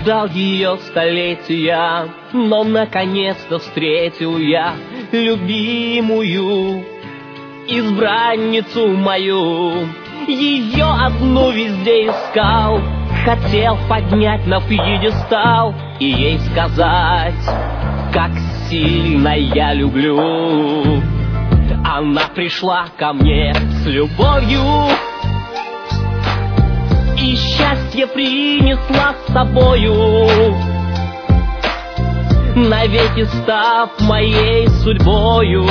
ждал ее столетия, но наконец-то встретил я любимую избранницу мою. Ее одну везде искал, хотел поднять на пьедестал и ей сказать, как сильно я люблю. Она пришла ко мне с любовью и счастье принесла с собою, навеки став моей судьбою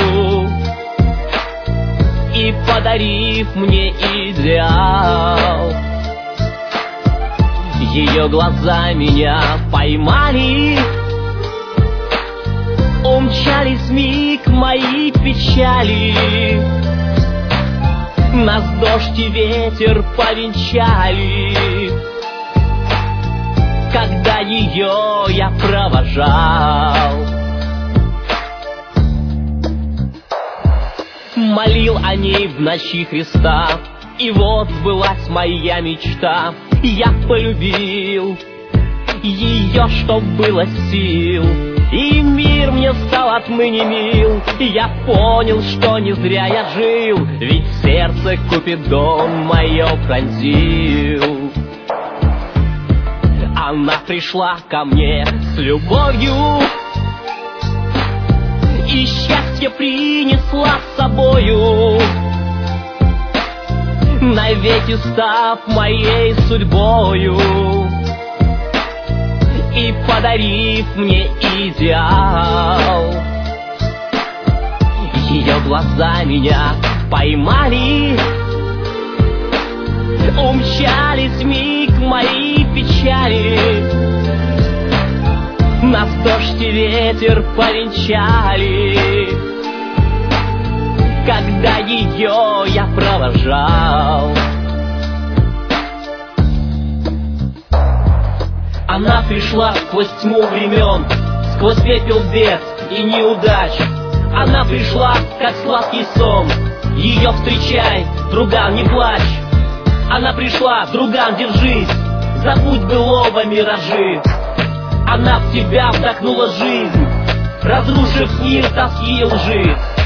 и подарив мне идеал. Ее глаза меня поймали, умчались миг мои печали, нас дождь и ветер повенчали, когда ее я провожал. Молил о ней в ночи Христа, и вот сбылась моя мечта. Я полюбил ее, чтоб было сил, и мир мне стал отныне мил. Я понял, что не зря я жил, ведь сердце Купидон мое пронзил. Она пришла ко мне с любовью и счастье принесла с собою, навеки став моей судьбою и подарив мне идеал. Ее глаза меня поймали, умчались миг мои печали, нас дождь и ветер повенчали, когда ее я провожал. Она пришла сквозь тьму времен, сквозь пепел бед и неудач. Она пришла, как сладкий сон, ее встречай, друган, не плачь. Она пришла, друган, держись, забудь былого миражи. Она в тебя вдохнула жизнь, разрушив мир тоски и лжи.